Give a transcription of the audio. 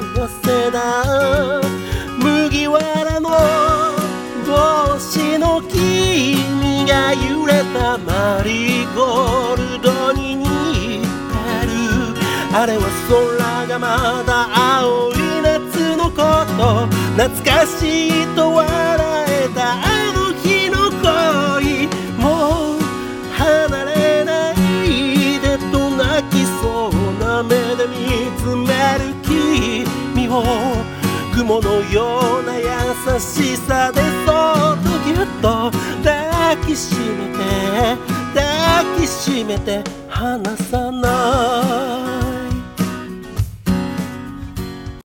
寄せだ麦わらの帽子の君が揺れたマリーゴールドに似てる。あれは空がまだ青い夏のこと、懐かしいと笑えたあの日の恋。もう離れないでと泣きそうな目で見つめる君を、雲のような優しさでそっとぎゅっと抱きしめて離さない。